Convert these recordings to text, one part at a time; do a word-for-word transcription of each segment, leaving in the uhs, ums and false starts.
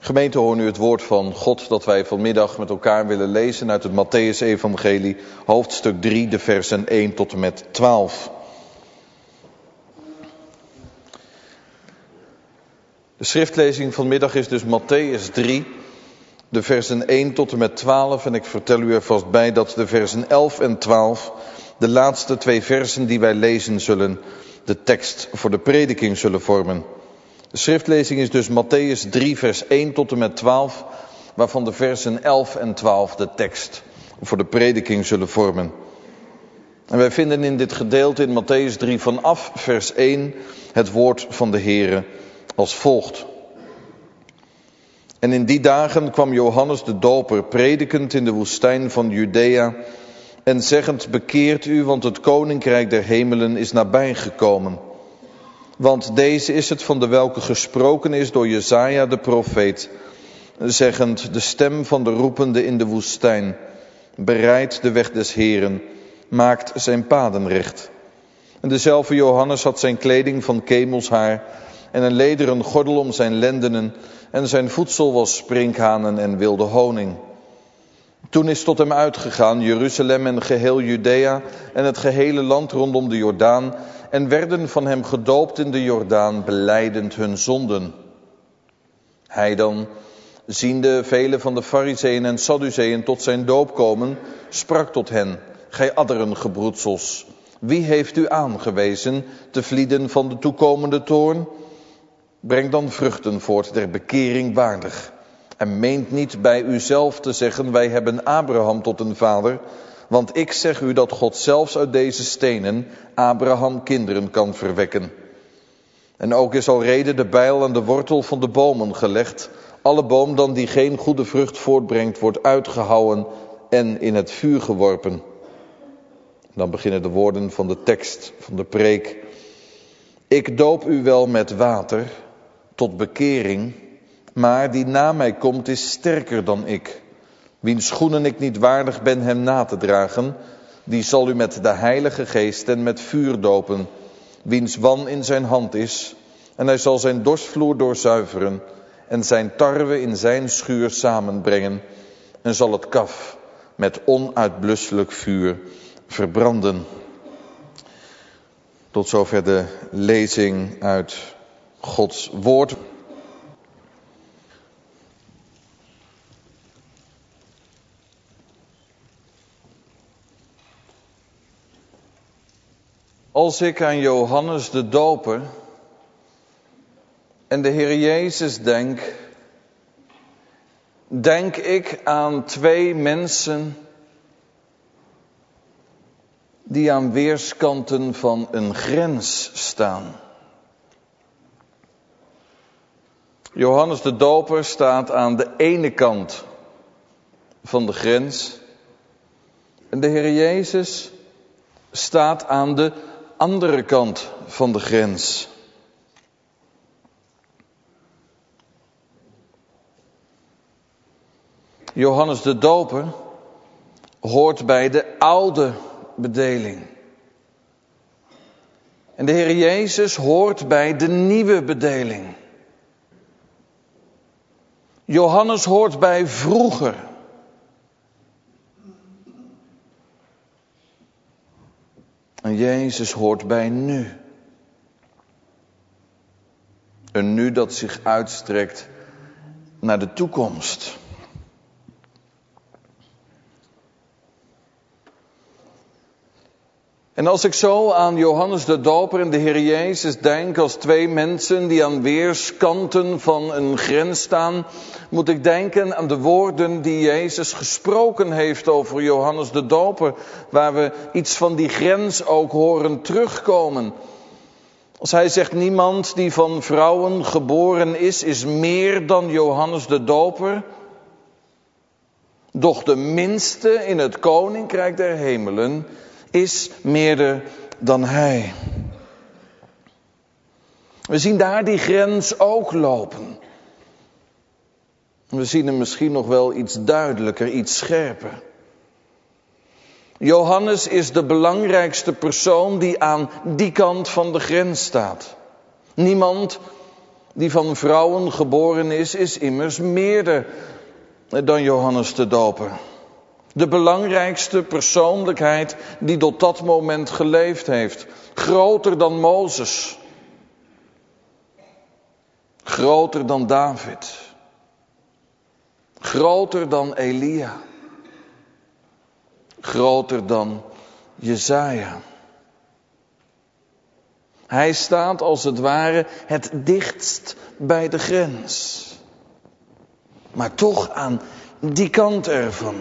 Gemeente, hoor nu het woord van God dat wij vanmiddag met elkaar willen lezen uit het Mattheüs-evangelie, hoofdstuk drie, de versen één tot en met twaalf. De schriftlezing vanmiddag is dus Mattheüs drie, de versen één tot en met twaalf. En ik vertel u er vast bij dat de versen elf en twaalf, de laatste twee versen die wij lezen zullen, de tekst voor de prediking zullen vormen. De schriftlezing is dus Mattheüs drie, vers één tot en met twaalf, waarvan de versen elf en twaalf de tekst voor de prediking zullen vormen. En wij vinden in dit gedeelte in Mattheüs drie vanaf vers één het woord van de Heere als volgt. En in die dagen kwam Johannes de Doper predikend in de woestijn van Judea en zeggend: bekeert u, want het koninkrijk der hemelen is nabijgekomen. Want deze is het van de welke gesproken is door Jesaja de profeet, zeggend: de stem van de roepende in de woestijn, bereidt de weg des Heeren, maakt zijn paden recht. En dezelfde Johannes had zijn kleding van kemelshaar en een lederen gordel om zijn lendenen, en zijn voedsel was sprinkhanen en wilde honing. Toen is tot hem uitgegaan Jeruzalem en geheel Judea en het gehele land rondom de Jordaan, en werden van hem gedoopt in de Jordaan, belijdend hun zonden. Hij dan, ziende vele van de Farizeeën en Sadduceeën tot zijn doop komen, sprak tot hen: gij adderengebroedsels, wie heeft u aangewezen te vlieden van de toekomende toorn? Breng dan vruchten voort der bekering waardig. En meent niet bij uzelf te zeggen: wij hebben Abraham tot een vader. Want ik zeg u dat God zelfs uit deze stenen Abraham kinderen kan verwekken. En ook is al reden de bijl aan de wortel van de bomen gelegd. Alle boom dan die geen goede vrucht voortbrengt, wordt uitgehouwen en in het vuur geworpen. Dan beginnen de woorden van de tekst van de preek. Ik doop u wel met water tot bekering, maar die na mij komt is sterker dan ik. Wiens schoenen ik niet waardig ben hem na te dragen, die zal u met de Heilige Geest en met vuur dopen, wiens wan in zijn hand is, en hij zal zijn dorstvloer doorzuiveren en zijn tarwe in zijn schuur samenbrengen en zal het kaf met onuitblusselijk vuur verbranden. Tot zover de lezing uit Gods woord. Als ik aan Johannes de Doper en de Heer Jezus denk, denk ik aan twee mensen die aan weerskanten van een grens staan. Johannes de Doper staat aan de ene kant van de grens en de Heer Jezus staat aan de andere kant van de grens. Johannes de Doper hoort bij de oude bedeling. En de Heer Jezus hoort bij de nieuwe bedeling. Johannes hoort bij vroeger. En Jezus hoort bij nu. Een nu dat zich uitstrekt naar de toekomst. En als ik zo aan Johannes de Doper en de Heer Jezus denk als twee mensen die aan weerskanten van een grens staan, moet ik denken aan de woorden die Jezus gesproken heeft over Johannes de Doper, waar we iets van die grens ook horen terugkomen. Als hij zegt: niemand die van vrouwen geboren is, is meer dan Johannes de Doper, doch de minste in het koninkrijk der hemelen is meerder dan hij. We zien daar die grens ook lopen. We zien hem misschien nog wel iets duidelijker, iets scherper. Johannes is de belangrijkste persoon die aan die kant van de grens staat. Niemand die van vrouwen geboren is, is immers meerder dan Johannes de Doper. De belangrijkste persoonlijkheid die tot dat moment geleefd heeft. Groter dan Mozes. Groter dan David. Groter dan Elia. Groter dan Jesaja. Hij staat als het ware het dichtst bij de grens. Maar toch aan die kant ervan.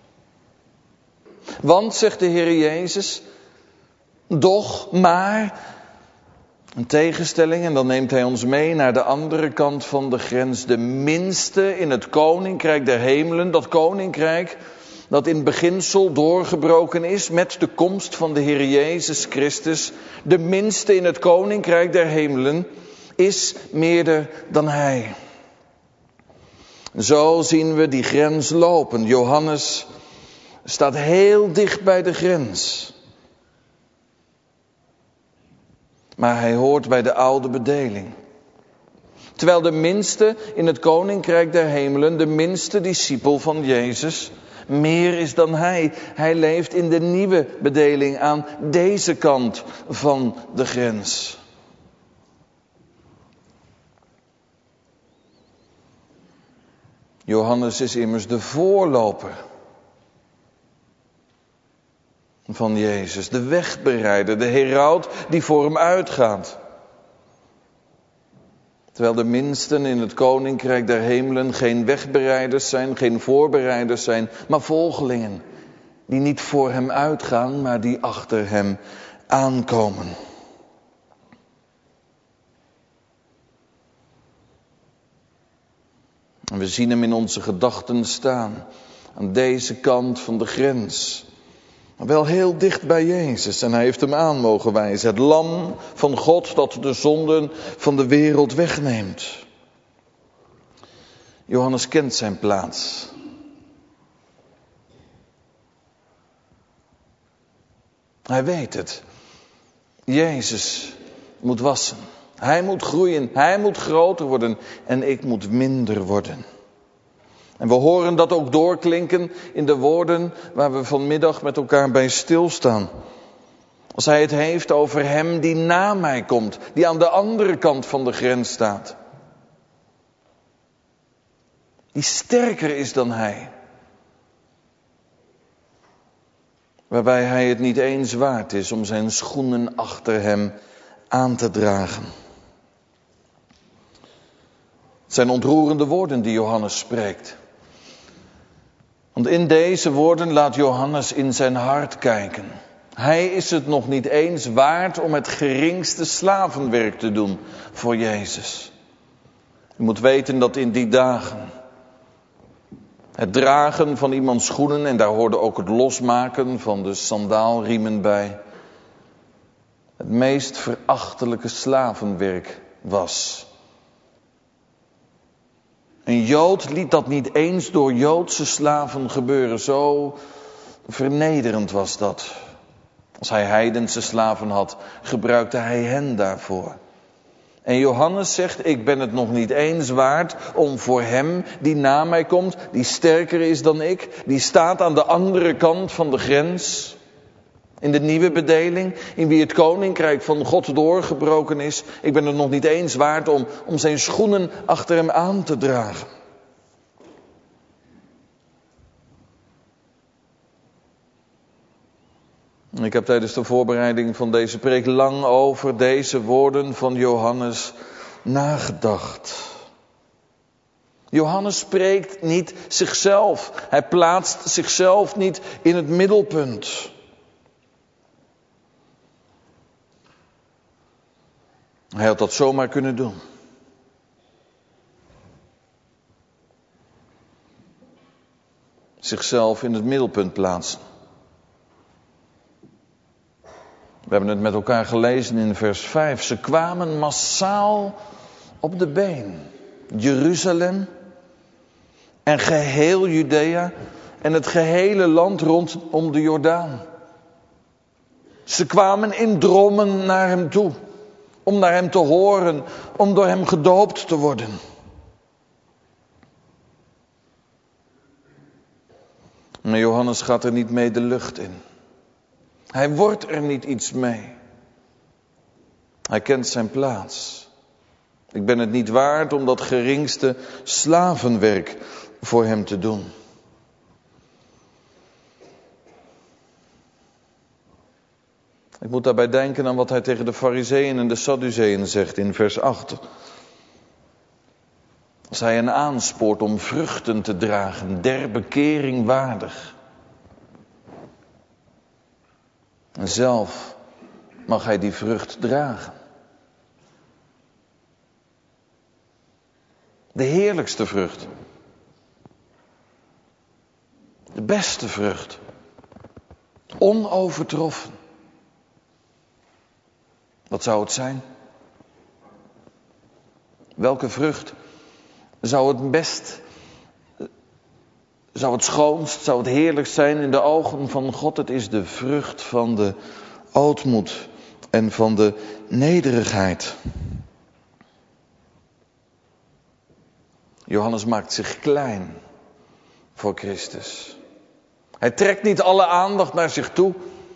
Want, zegt de Heer Jezus, doch, maar, een tegenstelling, en dan neemt hij ons mee naar de andere kant van de grens. De minste in het koninkrijk der hemelen, dat koninkrijk dat in beginsel doorgebroken is met de komst van de Heer Jezus Christus. De minste in het koninkrijk der hemelen is meerder dan hij. Zo zien we die grens lopen. Johannes staat heel dicht bij de grens. Maar hij hoort bij de oude bedeling. Terwijl de minste in het koninkrijk der hemelen, de minste discipel van Jezus, meer is dan hij. Hij leeft in de nieuwe bedeling aan deze kant van de grens. Johannes is immers de voorloper van Jezus, de wegbereider, de heraut die voor hem uitgaat. Terwijl de minsten in het koninkrijk der hemelen geen wegbereiders zijn, geen voorbereiders zijn, maar volgelingen. Die niet voor hem uitgaan, maar die achter hem aankomen. En we zien hem in onze gedachten staan, aan deze kant van de grens. Maar wel heel dicht bij Jezus en hij heeft hem aan mogen wijzen. Het lam van God dat de zonden van de wereld wegneemt. Johannes kent zijn plaats. Hij weet het. Jezus moet wassen. Hij moet groeien. Hij moet groter worden. En ik moet minder worden. En we horen dat ook doorklinken in de woorden waar we vanmiddag met elkaar bij stilstaan. Als hij het heeft over hem die na mij komt, die aan de andere kant van de grens staat. Die sterker is dan hij. Waarbij hij het niet eens waard is om zijn schoenen achter hem aan te dragen. Het zijn ontroerende woorden die Johannes spreekt. Want in deze woorden laat Johannes in zijn hart kijken. Hij is het nog niet eens waard om het geringste slavenwerk te doen voor Jezus. U moet weten dat in die dagen het dragen van iemands schoenen, en daar hoorde ook het losmaken van de sandaalriemen bij, het meest verachtelijke slavenwerk was. Een Jood liet dat niet eens door Joodse slaven gebeuren. Zo vernederend was dat. Als hij heidense slaven had, gebruikte hij hen daarvoor. En Johannes zegt, ik ben het nog niet eens waard om voor hem die na mij komt, die sterker is dan ik, die staat aan de andere kant van de grens, in de nieuwe bedeling, in wie het koninkrijk van God doorgebroken is. Ik ben het nog niet eens waard om, om zijn schoenen achter hem aan te dragen. Ik heb tijdens de voorbereiding van deze preek lang over deze woorden van Johannes nagedacht. Johannes spreekt niet zichzelf. Hij plaatst zichzelf niet in het middelpunt. Hij had dat zomaar kunnen doen. Zichzelf in het middelpunt plaatsen. We hebben het met elkaar gelezen in vers vijf. Ze kwamen massaal op de been. Jeruzalem en geheel Judea en het gehele land rondom de Jordaan. Ze kwamen in drommen naar hem toe. Om naar hem te horen, om door hem gedoopt te worden. Maar Johannes gaat er niet mee de lucht in. Hij wordt er niet iets mee. Hij kent zijn plaats. Ik ben het niet waard om dat geringste slavenwerk voor hem te doen. Ik moet daarbij denken aan wat hij tegen de Farizeeën en de Sadduceeën zegt in vers acht. Als hij hen aanspoort om vruchten te dragen, der bekering waardig. En zelf mag hij die vrucht dragen. De heerlijkste vrucht. De beste vrucht. Onovertroffen. Wat zou het zijn? Welke vrucht zou het best, zou het schoonst, zou het heerlijkst zijn in de ogen van God? Het is de vrucht van de ootmoed en van de nederigheid. Johannes maakt zich klein voor Christus. Hij trekt niet alle aandacht naar zich toe.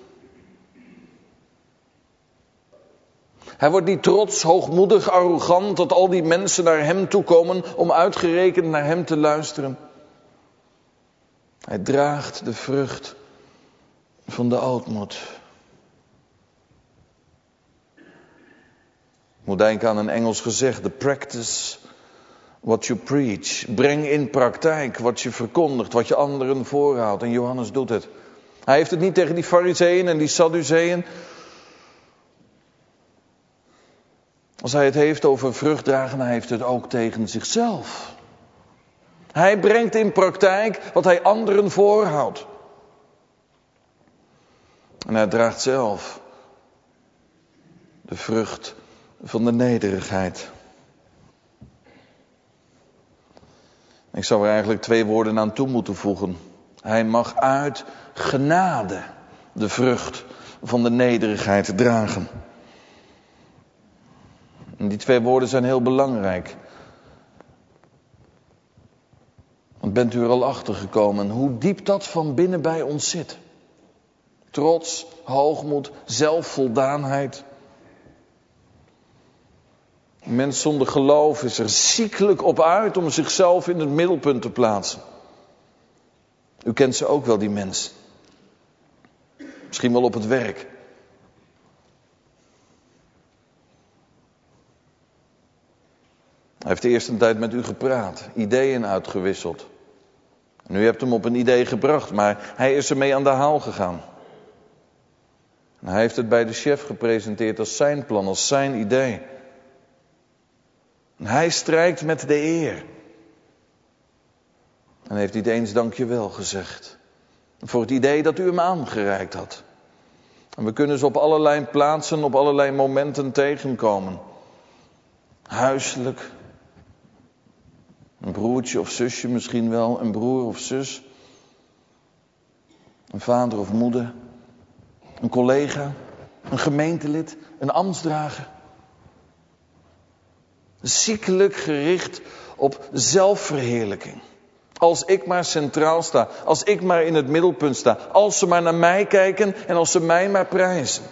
Hij wordt niet trots, hoogmoedig, arrogant dat al die mensen naar hem toe komen om uitgerekend naar hem te luisteren. Hij draagt de vrucht van de ootmoed. Ik moet denken aan een Engels gezegde: practice what you preach. Breng in praktijk wat je verkondigt, wat je anderen voorhoudt. En Johannes doet het. Hij heeft het niet tegen die Farizeeën en die Sadduceeën. Als hij het heeft over vruchtdragen, hij heeft het ook tegen zichzelf. Hij brengt in praktijk wat hij anderen voorhoudt. En hij draagt zelf de vrucht van de nederigheid. Ik zou er eigenlijk twee woorden aan toe moeten voegen. Hij mag uit genade de vrucht van de nederigheid dragen. En die twee woorden zijn heel belangrijk. Want bent u er al achter gekomen hoe diep dat van binnen bij ons zit? Trots, hoogmoed, zelfvoldaanheid. Een mens zonder geloof is er ziekelijk op uit om zichzelf in het middelpunt te plaatsen. U kent ze ook wel, die mensen. Misschien wel op het werk. Hij heeft eerst een tijd met u gepraat, ideeën uitgewisseld. En u hebt hem op een idee gebracht, maar hij is ermee aan de haal gegaan. En hij heeft het bij de chef gepresenteerd als zijn plan, als zijn idee. En hij strijkt met de eer. En heeft niet eens dankjewel gezegd. Voor het idee dat u hem aangereikt had. En we kunnen ze op allerlei plaatsen, op allerlei momenten tegenkomen. Huiselijk. Een broertje of zusje misschien wel, een broer of zus. Een vader of moeder. Een collega, een gemeentelid, een ambtsdrager. Ziekelijk gericht op zelfverheerlijking. Als ik maar centraal sta, als ik maar in het middelpunt sta, als ze maar naar mij kijken en als ze mij maar prijzen.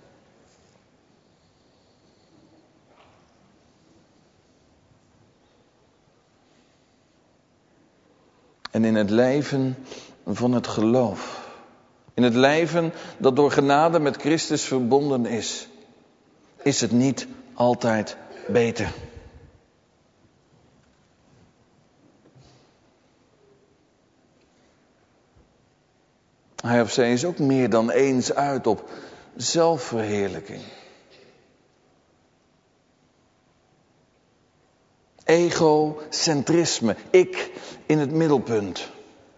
En in het leven van het geloof, in het leven dat door genade met Christus verbonden is, is het niet altijd beter. Hij of zij is ook meer dan eens uit op zelfverheerlijking. Egocentrisme, ik in het middelpunt.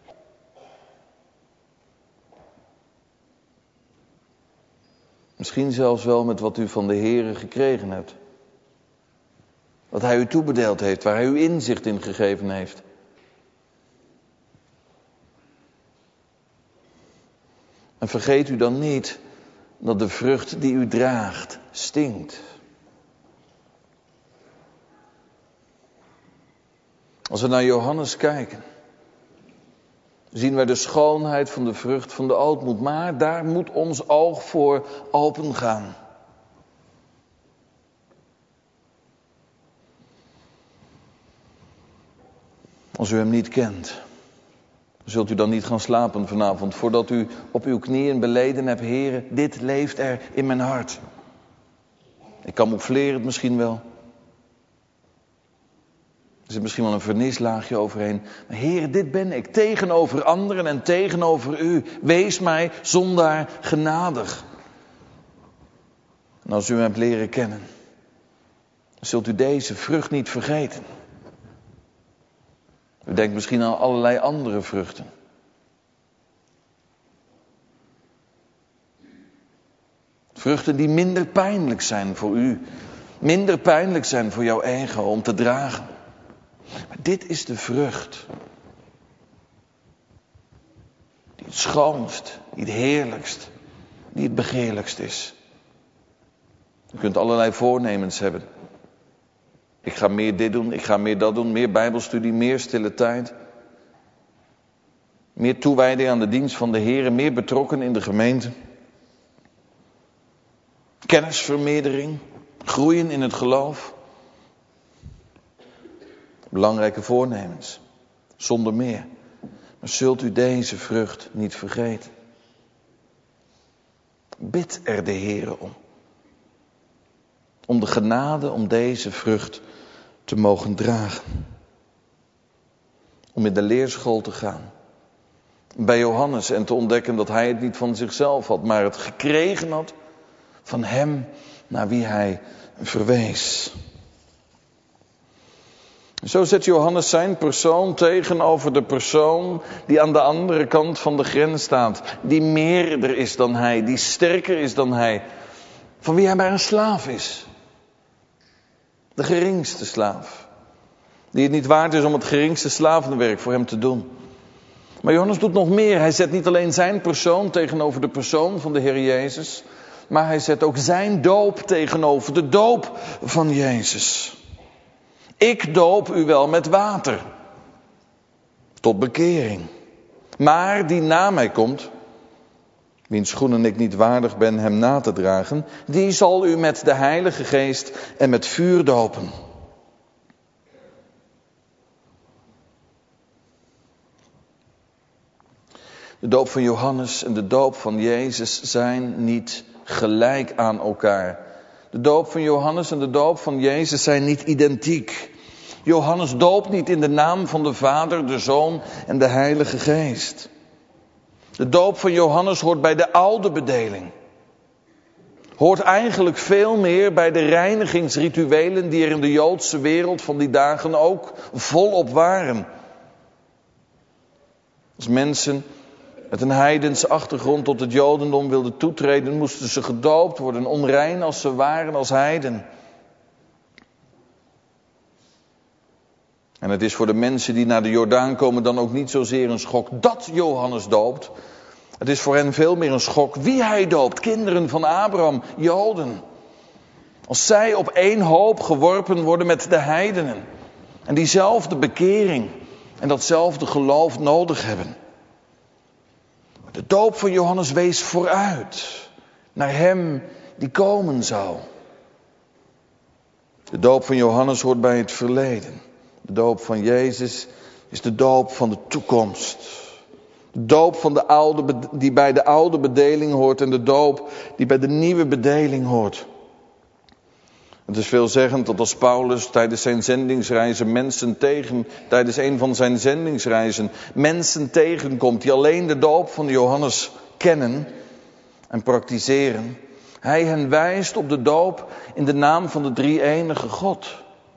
Misschien zelfs wel met wat u van de Heere gekregen hebt. Wat hij u toebedeeld heeft, waar hij u inzicht in gegeven heeft. En vergeet u dan niet dat de vrucht die u draagt stinkt. Als we naar Johannes kijken, zien wij de schoonheid van de vrucht van de ootmoed. Maar daar moet ons oog voor open gaan. Als u hem niet kent, zult u dan niet gaan slapen vanavond, voordat u op uw knieën beleden hebt: Heere, dit leeft er in mijn hart. Ik camoufleer het misschien wel. Er zit misschien wel een vernislaagje overheen. Maar Heere, dit ben ik, tegenover anderen en tegenover u. Wees mij zondaar genadig. En als u hem hebt leren kennen, zult u deze vrucht niet vergeten. U denkt misschien aan allerlei andere vruchten. Vruchten die minder pijnlijk zijn voor u. Minder pijnlijk zijn voor jouw ego om te dragen. Maar dit is de vrucht. Die het schoonst, die het heerlijkst, die het begeerlijkst is. U kunt allerlei voornemens hebben. Ik ga meer dit doen, ik ga meer dat doen, meer bijbelstudie, meer stille tijd. Meer toewijding aan de dienst van de Heer, meer betrokken in de gemeente. Kennisvermeerdering, groeien in het geloof. Belangrijke voornemens, zonder meer. Maar zult u deze vrucht niet vergeten. Bid er de Heer om. Om de genade om deze vrucht te mogen dragen. Om in de leerschool te gaan. Bij Johannes en te ontdekken dat hij het niet van zichzelf had, maar het gekregen had van hem naar wie hij verwees. Zo zet Johannes zijn persoon tegenover de persoon die aan de andere kant van de grens staat. Die meerder is dan hij, die sterker is dan hij. Van wie hij maar een slaaf is. De geringste slaaf. Die het niet waard is om het geringste slavenwerk voor hem te doen. Maar Johannes doet nog meer. Hij zet niet alleen zijn persoon tegenover de persoon van de Heer Jezus. Maar hij zet ook zijn doop tegenover de doop van Jezus. Ik doop u wel met water. Tot bekering. Maar die na mij komt, wiens schoenen ik niet waardig ben hem na te dragen, die zal u met de Heilige Geest en met vuur dopen. De doop van Johannes en de doop van Jezus zijn niet gelijk aan elkaar. De doop van Johannes en de doop van Jezus zijn niet identiek. Johannes doopt niet in de naam van de Vader, de Zoon en de Heilige Geest. De doop van Johannes hoort bij de oude bedeling. Hoort eigenlijk veel meer bij de reinigingsrituelen die er in de Joodse wereld van die dagen ook volop waren. Als mensen met een heidense achtergrond tot het Jodendom wilden toetreden, moesten ze gedoopt worden, onrein als ze waren als heiden. En het is voor de mensen die naar de Jordaan komen dan ook niet zozeer een schok dat Johannes doopt. Het is voor hen veel meer een schok wie hij doopt. Kinderen van Abraham, Joden. Als zij op één hoop geworpen worden met de heidenen. En diezelfde bekering en datzelfde geloof nodig hebben. De doop van Johannes wees vooruit naar hem die komen zou. De doop van Johannes hoort bij het verleden. De doop van Jezus is de doop van de toekomst. De doop van de oude, die bij de oude bedeling hoort en de doop die bij de nieuwe bedeling hoort. Het is veelzeggend dat als Paulus tijdens zijn zendingsreizen mensen tegen, tijdens een van zijn zendingsreizen, mensen tegenkomt die alleen de doop van Johannes kennen en praktiseren. Hij hen wijst op de doop in de naam van de drie-enige God.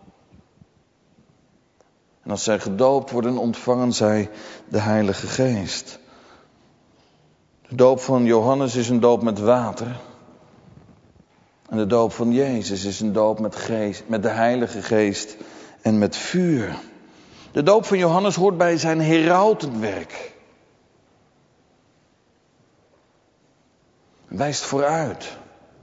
En als zij gedoopt worden, ontvangen zij de Heilige Geest. De doop van Johannes is een doop met water. En de doop van Jezus is een doop met, geest, met de Heilige Geest en met vuur. De doop van Johannes hoort bij zijn herautenwerk. Wijst vooruit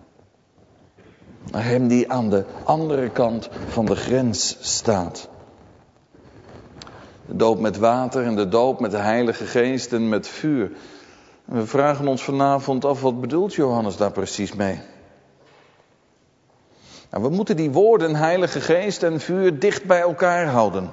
naar hem die aan de andere kant van de grens staat. De doop met water en de doop met de Heilige Geest en met vuur. En we vragen ons vanavond af, wat bedoelt Johannes daar precies mee? Nou, we moeten die woorden Heilige Geest en vuur dicht bij elkaar houden.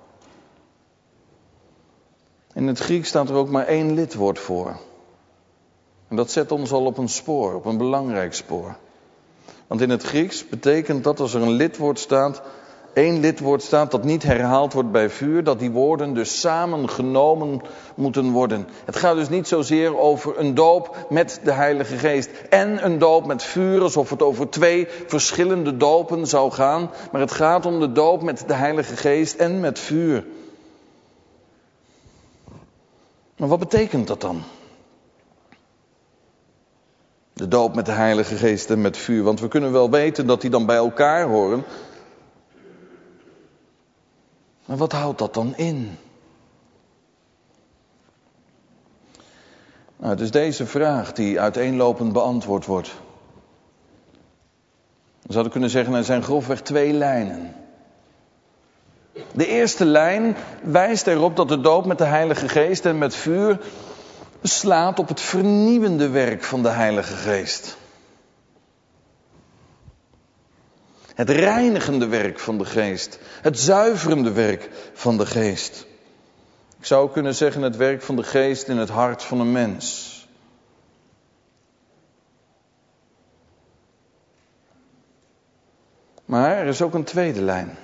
In het Grieks staat er ook maar één lidwoord voor. En dat zet ons al op een spoor, op een belangrijk spoor. Want in het Grieks betekent dat als er een lidwoord staat, één lidwoord staat dat niet herhaald wordt bij vuur, dat die woorden dus samengenomen moeten worden. Het gaat dus niet zozeer over een doop met de Heilige Geest en een doop met vuur, alsof het over twee verschillende dopen zou gaan. Maar het gaat om de doop met de Heilige Geest en met vuur. Maar wat betekent dat dan? De doop met de Heilige Geest en met vuur. Want we kunnen wel weten dat die dan bij elkaar horen. Maar wat houdt dat dan in? Nou, het is deze vraag die uiteenlopend beantwoord wordt. We zouden kunnen zeggen, er zijn grofweg twee lijnen. De eerste lijn wijst erop dat de doop met de Heilige Geest en met vuur slaat op het vernieuwende werk van de Heilige Geest. Het reinigende werk van de Geest. Het zuiverende werk van de Geest. Ik zou kunnen zeggen het werk van de Geest in het hart van een mens. Maar er is ook een tweede lijn.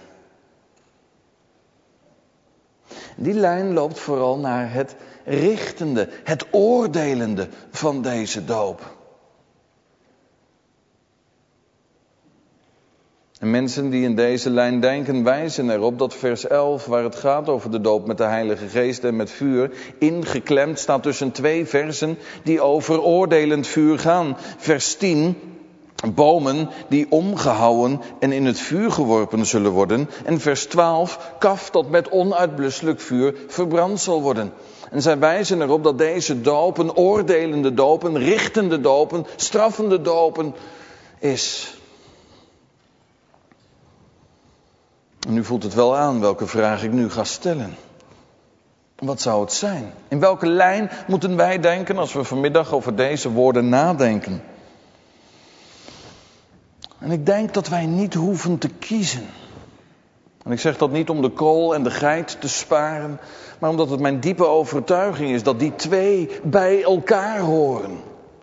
Die lijn loopt vooral naar het richtende, het oordelende van deze doop. En mensen die in deze lijn denken wijzen erop dat vers elf, waar het gaat over de doop met de Heilige Geest en met vuur, ingeklemd staat tussen twee versen die over oordelend vuur gaan. Vers tien, bomen die omgehouwen en in het vuur geworpen zullen worden. En vers twaalf, kaf dat met onuitblusselijk vuur verbrand zal worden. En zij wijzen erop dat deze dopen, oordelende dopen, richtende dopen, straffende dopen is. En u voelt het wel aan welke vraag ik nu ga stellen. Wat zou het zijn? In welke lijn moeten wij denken als we vanmiddag over deze woorden nadenken? En ik denk dat wij niet hoeven te kiezen. En ik zeg dat niet om de kool en de geit te sparen, maar omdat het mijn diepe overtuiging is dat die twee bij elkaar horen.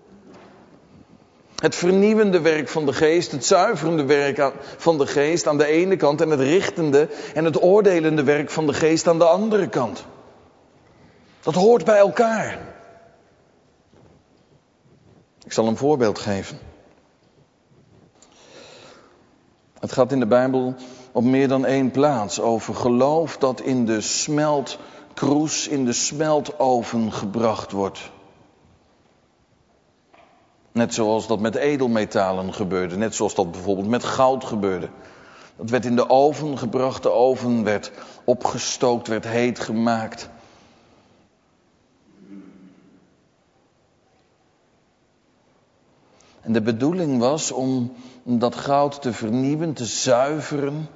Het vernieuwende werk van de Geest, het zuiverende werk van de Geest aan de ene kant en het richtende en het oordelende werk van de Geest aan de andere kant. Dat hoort bij elkaar. Ik zal een voorbeeld geven. Het gaat in de Bijbel op meer dan één plaats over geloof dat in de smeltkroes, in de smeltoven gebracht wordt. Net zoals dat met edelmetalen gebeurde. Net zoals dat bijvoorbeeld met goud gebeurde. Dat werd in de oven gebracht. De oven werd opgestookt, werd heet gemaakt. En de bedoeling was om dat goud te vernieuwen, te zuiveren.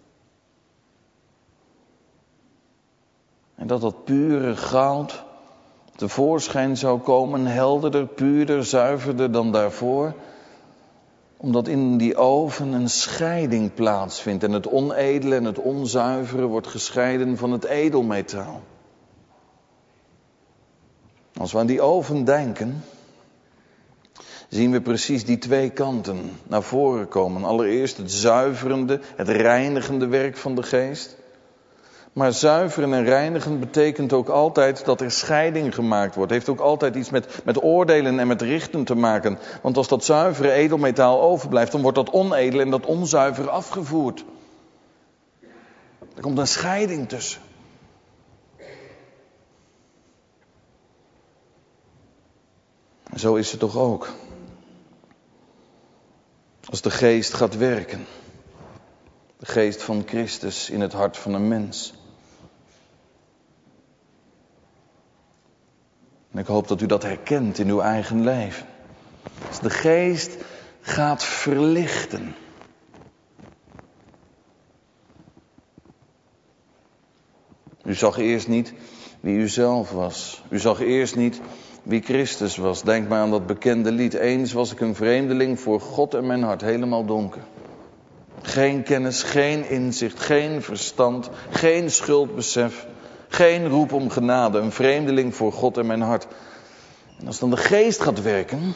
En dat dat pure goud tevoorschijn zou komen, helderder, puurder, zuiverder dan daarvoor. Omdat in die oven een scheiding plaatsvindt en het onedele en het onzuivere wordt gescheiden van het edelmetaal. Als we aan die oven denken, zien we precies die twee kanten naar voren komen. Allereerst het zuiverende, het reinigende werk van de Geest. Maar zuiveren en reinigen betekent ook altijd dat er scheiding gemaakt wordt. Het heeft ook altijd iets met, met oordelen en met richten te maken. Want als dat zuivere edelmetaal overblijft, dan wordt dat onedele en dat onzuiver afgevoerd. Er komt een scheiding tussen. En zo is het toch ook. Als de Geest gaat werken. De Geest van Christus in het hart van een mens. En ik hoop dat u dat herkent in uw eigen leven. Als de Geest gaat verlichten. U zag eerst niet wie u zelf was. U zag eerst niet wie Christus was. Denk maar aan dat bekende lied. Eens was ik een vreemdeling voor God en mijn hart helemaal donker. Geen kennis, geen inzicht, geen verstand, geen schuldbesef, geen roep om genade. Een vreemdeling voor God en mijn hart. En als dan de geest gaat werken...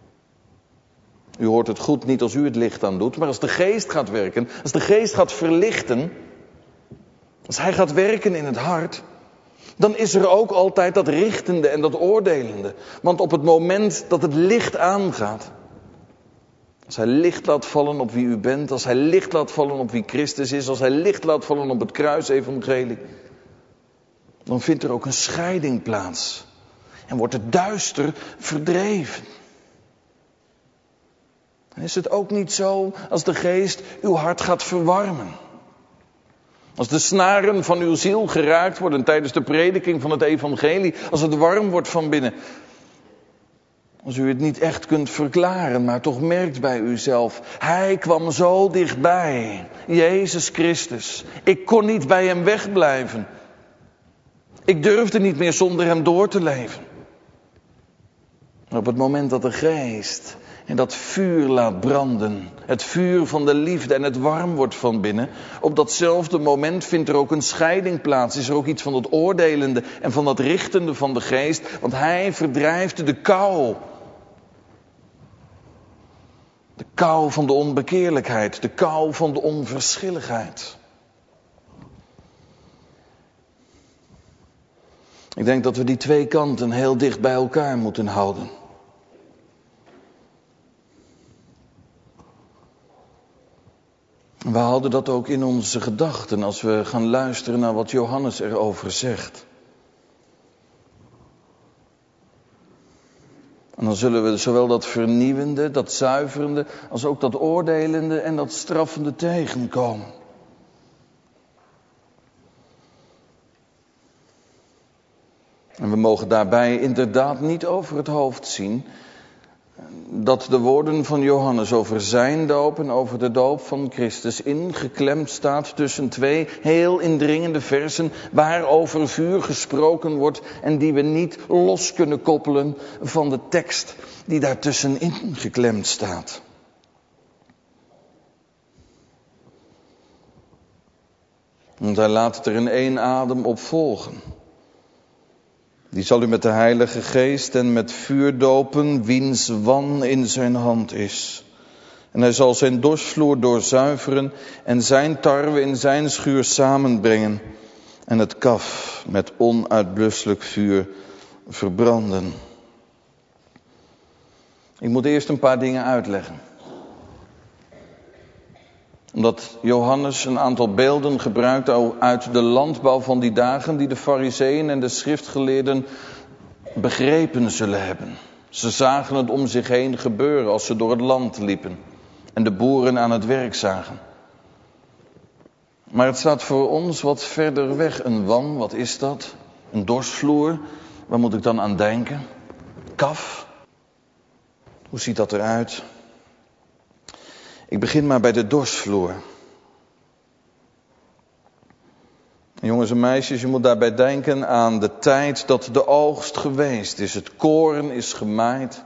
U hoort het goed, niet als u het licht aan doet, maar als de geest gaat werken, als de geest gaat verlichten, als hij gaat werken in het hart, dan is er ook altijd dat richtende en dat oordelende. Want op het moment dat het licht aangaat, als hij licht laat vallen op wie u bent, als hij licht laat vallen op wie Christus is, als hij licht laat vallen op het kruisevangelie, dan vindt er ook een scheiding plaats en wordt het duister verdreven. Dan is het ook niet zo als de geest uw hart gaat verwarmen. Als de snaren van uw ziel geraakt worden tijdens de prediking van het evangelie. Als het warm wordt van binnen. Als u het niet echt kunt verklaren, maar toch merkt bij uzelf. Hij kwam zo dichtbij. Jezus Christus. Ik kon niet bij hem wegblijven. Ik durfde niet meer zonder hem door te leven. Op het moment dat de geest en dat vuur laat branden, het vuur van de liefde en het warm wordt van binnen, op datzelfde moment vindt er ook een scheiding plaats. Is er ook iets van het oordelende en van dat richtende van de geest, want hij verdrijft de kou. De kou van de onbekeerlijkheid, de kou van de onverschilligheid. Ik denk dat we die twee kanten heel dicht bij elkaar moeten houden. We houden dat ook in onze gedachten als we gaan luisteren naar wat Johannes erover zegt. En dan zullen we zowel dat vernieuwende, dat zuiverende, als ook dat oordelende en dat straffende tegenkomen. En we mogen daarbij inderdaad niet over het hoofd zien dat de woorden van Johannes over zijn doop en over de doop van Christus ingeklemd staat tussen twee heel indringende versen waar over vuur gesproken wordt en die we niet los kunnen koppelen van de tekst die daartussenin geklemd staat. Want hij laat het er in één adem op volgen. Die zal u met de Heilige Geest en met vuur dopen, wiens wan in zijn hand is. En hij zal zijn dorsvloer doorzuiveren en zijn tarwe in zijn schuur samenbrengen. En het kaf met onuitblusselijk vuur verbranden. Ik moet eerst een paar dingen uitleggen. Omdat Johannes een aantal beelden gebruikt uit de landbouw van die dagen die de Farizeeën en de schriftgeleerden begrepen zullen hebben. Ze zagen het om zich heen gebeuren als ze door het land liepen en de boeren aan het werk zagen. Maar het staat voor ons wat verder weg. Een wan, wat is dat? Een dorsvloer, waar moet ik dan aan denken? Kaf, hoe ziet dat eruit? Ik begin maar bij de dorsvloer. Jongens en meisjes, je moet daarbij denken aan de tijd dat de oogst geweest is. Het koren is gemaaid.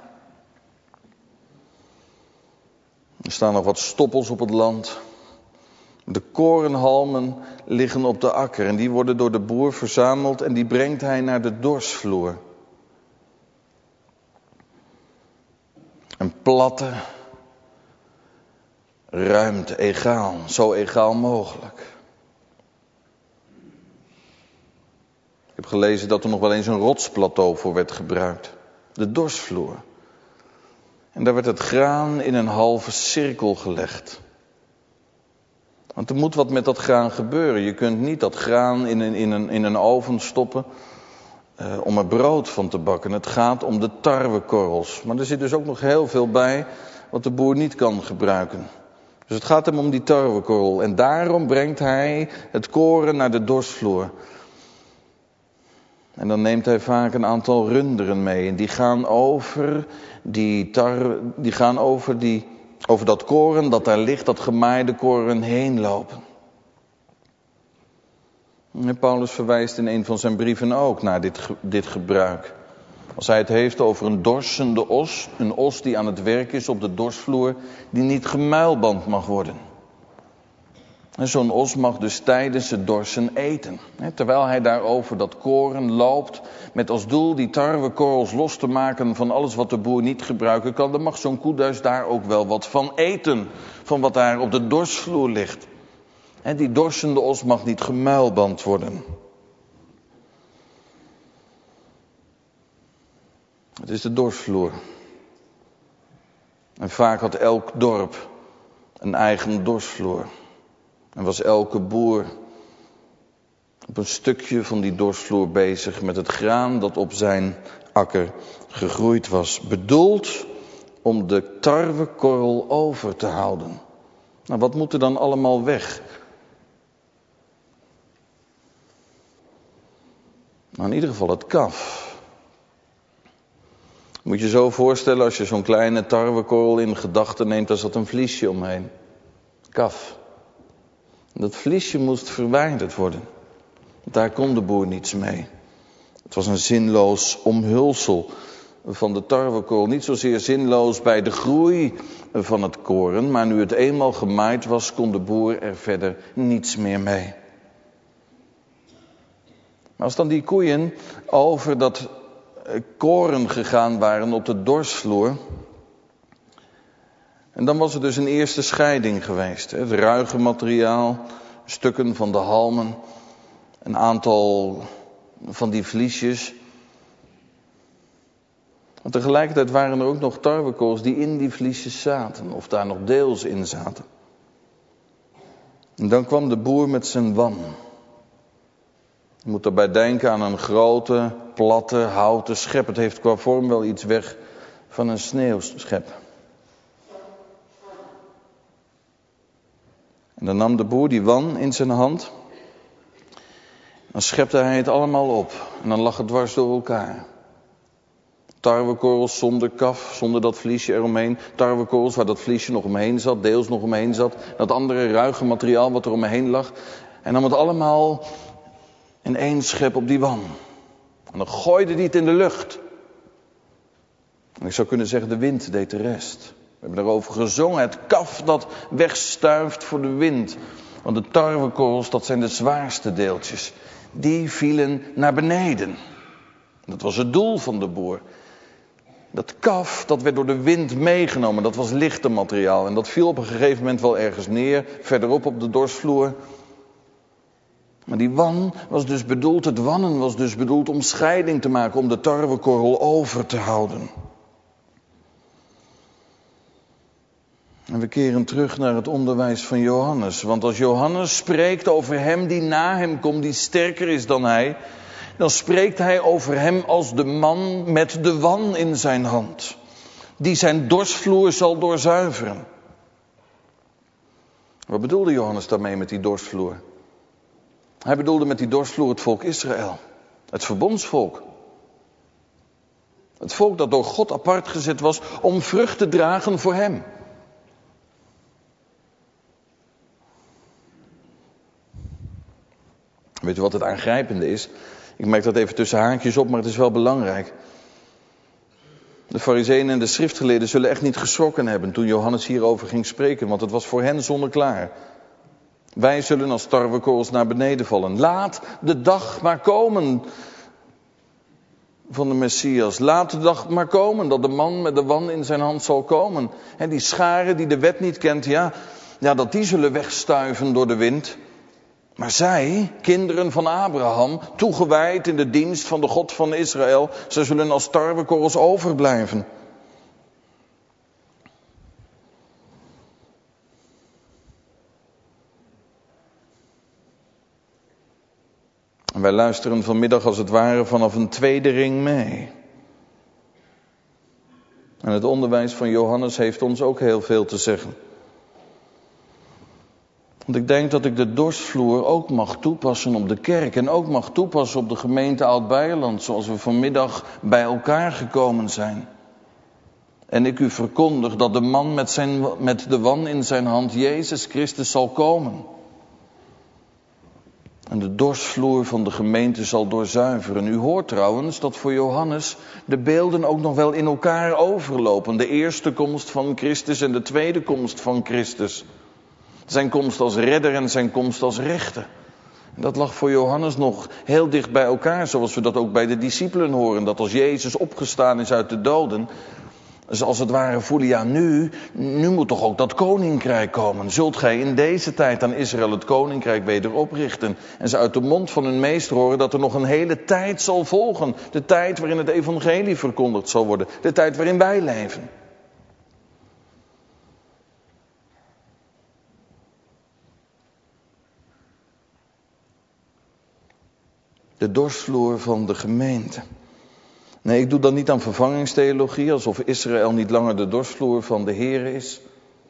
Er staan nog wat stoppels op het land. De korenhalmen liggen op de akker en die worden door de boer verzameld en die brengt hij naar de dorsvloer. Een platte ruimte, egaal, zo egaal mogelijk. Ik heb gelezen dat er nog wel eens een rotsplateau voor werd gebruikt. De dorsvloer. En daar werd het graan in een halve cirkel gelegd. Want er moet wat met dat graan gebeuren. Je kunt niet dat graan in een, in een, in een oven stoppen uh, om er brood van te bakken. Het gaat om de tarwekorrels. Maar er zit dus ook nog heel veel bij wat de boer niet kan gebruiken. Dus het gaat hem om die tarwekorrel. En daarom brengt hij het koren naar de dorsvloer. En dan neemt hij vaak een aantal runderen mee. En die gaan over, die tar, die gaan over, die, over dat koren dat daar ligt, dat gemaaide koren heen lopen. En Paulus verwijst in een van zijn brieven ook naar dit, dit gebruik. Als hij het heeft over een dorsende os, een os die aan het werk is op de dorsvloer, die niet gemuilband mag worden. En zo'n os mag dus tijdens het dorsen eten. Terwijl hij daarover dat koren loopt, met als doel die tarwekorrels los te maken van alles wat de boer niet gebruiken kan, dan mag zo'n koe dus daar ook wel wat van eten, van wat daar op de dorsvloer ligt. En die dorsende os mag niet gemuilband worden. Het is de dorsvloer. En vaak had elk dorp een eigen dorsvloer. En was elke boer op een stukje van die dorsvloer bezig met het graan dat op zijn akker gegroeid was. Bedoeld om de tarwekorrel over te houden. Nou, wat moet er dan allemaal weg? Nou, in ieder geval het kaf. Moet je zo voorstellen, als je zo'n kleine tarwekorrel in gedachten neemt, daar zat een vliesje omheen. Kaf. Dat vliesje moest verwijderd worden. Daar kon de boer niets mee. Het was een zinloos omhulsel van de tarwekorrel. Niet zozeer zinloos bij de groei van het koren, maar nu het eenmaal gemaaid was, kon de boer er verder niets meer mee. Maar als dan die koeien over dat koren gegaan waren op de dorsvloer, en dan was er dus een eerste scheiding geweest. Het ruige materiaal, stukken van de halmen, een aantal van die vliesjes. En tegelijkertijd waren er ook nog tarwekorrels die in die vliesjes zaten, of daar nog deels in zaten. En dan kwam de boer met zijn wan. Je moet daarbij denken aan een grote, platte, houten schep. Het heeft qua vorm wel iets weg van een sneeuwschep. En dan nam de boer die wan in zijn hand. Dan schepte hij het allemaal op. En dan lag het dwars door elkaar. Tarwekorrels zonder kaf, zonder dat vliesje eromheen. Tarwekorrels waar dat vliesje nog omheen zat, deels nog omheen zat. Dat andere ruige materiaal wat er omheen lag. En nam het allemaal in één schep op die wan. En dan gooide hij het in de lucht. En ik zou kunnen zeggen, de wind deed de rest. We hebben daarover gezongen, het kaf dat wegstuift voor de wind. Want de tarwekorrels, dat zijn de zwaarste deeltjes. Die vielen naar beneden. Dat was het doel van de boer. Dat kaf, dat werd door de wind meegenomen. Dat was lichte materiaal. En dat viel op een gegeven moment wel ergens neer. Verderop op de dorsvloer. Maar die wan was dus bedoeld, het wannen was dus bedoeld om scheiding te maken. Om de tarwekorrel over te houden. En we keren terug naar het onderwijs van Johannes. Want als Johannes spreekt over hem die na hem komt, die sterker is dan hij, dan spreekt hij over hem als de man met de wan in zijn hand. Die zijn dorsvloer zal doorzuiveren. Wat bedoelde Johannes daarmee met die dorsvloer? Hij bedoelde met die dorsvloer het volk Israël. Het verbondsvolk. Het volk dat door God apart gezet was om vrucht te dragen voor hem. Weet u wat het aangrijpende is? Ik merk dat even tussen haakjes op, maar het is wel belangrijk. De Farizeeën en de schriftgeleerden zullen echt niet geschrokken hebben toen Johannes hierover ging spreken, want het was voor hen zonneklaar. Wij zullen als tarwekorrels naar beneden vallen. Laat de dag maar komen van de Messias. Laat de dag maar komen dat de man met de wan in zijn hand zal komen. En die scharen die de wet niet kent, ja, ja, dat die zullen wegstuiven door de wind. Maar zij, kinderen van Abraham, toegewijd in de dienst van de God van Israël, zij zullen als tarwekorrels overblijven. En wij luisteren vanmiddag als het ware vanaf een tweede ring mee. En het onderwijs van Johannes heeft ons ook heel veel te zeggen. Want ik denk dat ik de dorsvloer ook mag toepassen op de kerk. En ook mag toepassen op de gemeente Oud-Beierland, zoals we vanmiddag bij elkaar gekomen zijn. En ik u verkondig dat de man met, zijn, met de wan in zijn hand, Jezus Christus, zal komen. En de dorsvloer van de gemeente zal doorzuiveren. U hoort trouwens dat voor Johannes de beelden ook nog wel in elkaar overlopen. De eerste komst van Christus en de tweede komst van Christus. Zijn komst als redder en zijn komst als rechter. En dat lag voor Johannes nog heel dicht bij elkaar, zoals we dat ook bij de discipelen horen. Dat als Jezus opgestaan is uit de doden, dus als het ware voelen, ja nu, nu moet toch ook dat koninkrijk komen. Zult gij in deze tijd aan Israël het koninkrijk weder oprichten. En ze uit de mond van hun meester horen dat er nog een hele tijd zal volgen. De tijd waarin het evangelie verkondigd zal worden. De tijd waarin wij leven. De dorsvloer van de gemeente. Nee, ik doe dan niet aan vervangingstheologie, alsof Israël niet langer de dorsvloer van de Heer is.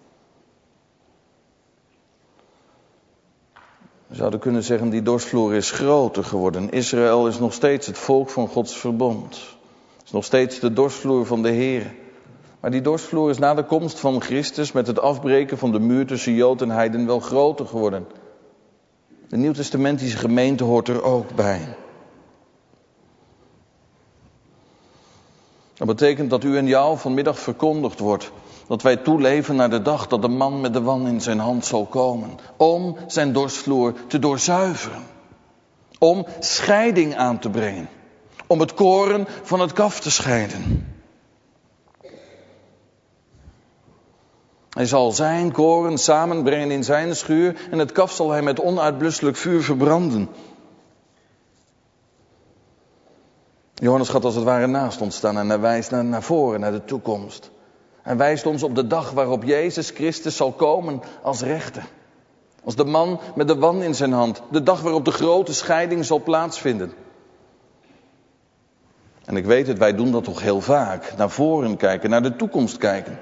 We zouden kunnen zeggen, die dorsvloer is groter geworden. Israël is nog steeds het volk van Gods verbond. Het is nog steeds de dorsvloer van de Heer. Maar die dorsvloer is na de komst van Christus met het afbreken van de muur tussen Jood en Heiden wel groter geworden. De Nieuwtestamentische gemeente hoort er ook bij. Dat betekent dat u en jou vanmiddag verkondigd wordt dat wij toeleven naar de dag dat de man met de wan in zijn hand zal komen. Om zijn dorsvloer te doorzuiveren. Om scheiding aan te brengen. Om het koren van het kaf te scheiden. Hij zal zijn koren samenbrengen in zijn schuur en het kaf zal hij met onuitblusselijk vuur verbranden. Johannes gaat als het ware naast ons staan en hij wijst naar, naar voren, naar de toekomst. Hij wijst ons op de dag waarop Jezus Christus zal komen als rechter. Als de man met de wan in zijn hand. De dag waarop de grote scheiding zal plaatsvinden. En ik weet het, wij doen dat toch heel vaak. Naar voren kijken, naar de toekomst kijken.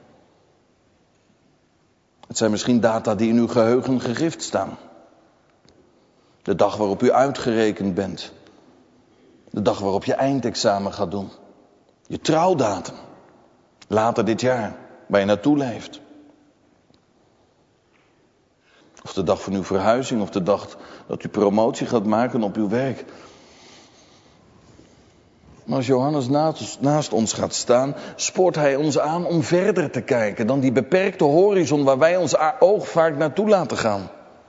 Het zijn misschien data die in uw geheugen gegrift staan. De dag waarop u uitgerekend bent. De dag waarop je eindexamen gaat doen. Je trouwdatum. Later dit jaar, waar je naartoe leeft. Of de dag van uw verhuizing, of de dag dat u promotie gaat maken op uw werk. Maar als Johannes naast, naast ons gaat staan, spoort hij ons aan om verder te kijken dan die beperkte horizon waar wij ons oog vaak naartoe laten gaan.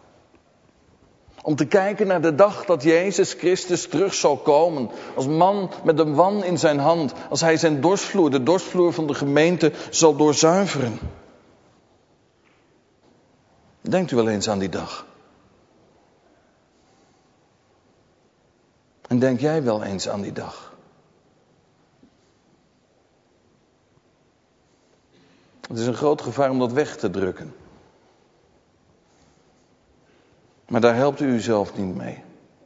Om te kijken naar de dag dat Jezus Christus terug zal komen. Als man met een wan in zijn hand. Als hij zijn dorsvloer, de dorsvloer van de gemeente, zal doorzuiveren. Denkt u wel eens aan die dag? En denk jij wel eens aan die dag? Het is een groot gevaar om dat weg te drukken. Maar daar helpt u uzelf niet mee.